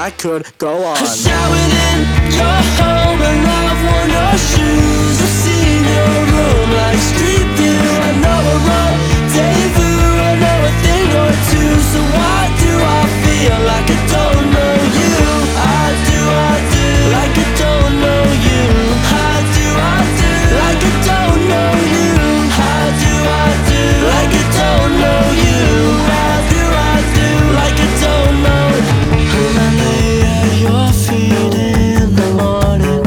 I could go on. I showered in your home and I've worn your shoes. I've seen your room like street view. I know a rendezvous, I know a thing or two. So why do I feel like I don't know you? I do, like I don't know you. I do, like I don't know you. I do, like I don't know you. I do, like I don't know. And I lay at your feet in the morning,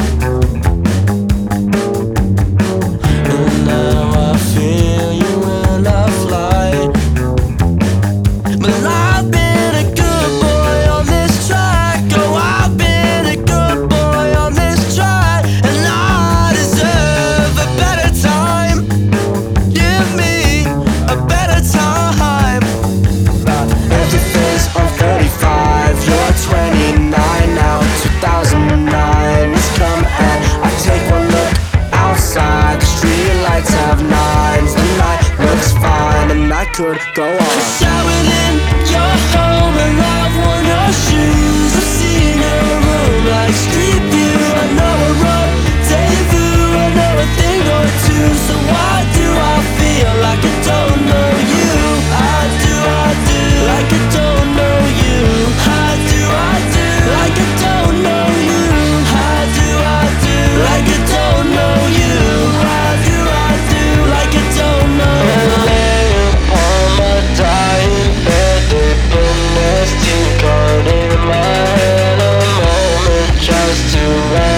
and now I feel you when I fly. But I've been a good boy on this track. Oh, I've been a good boy on this track, and I deserve a better time. Give me a better time. Everything's on 35, you're 29 now. 2009 has come and I take one look outside. The street lights have nines, the night looks fine and I could go on. Showered in your home and I've worn your shoes. I've seen your room like street view. I know a rendezvous, I know a thing or two. So why do I feel like I don't know you? I do, like I don't know you. I do, like I don't know you. I do, like I don't know you. I do, like I don't know you. On my dying bed, deep in this tea card in my head, a moment just to rest.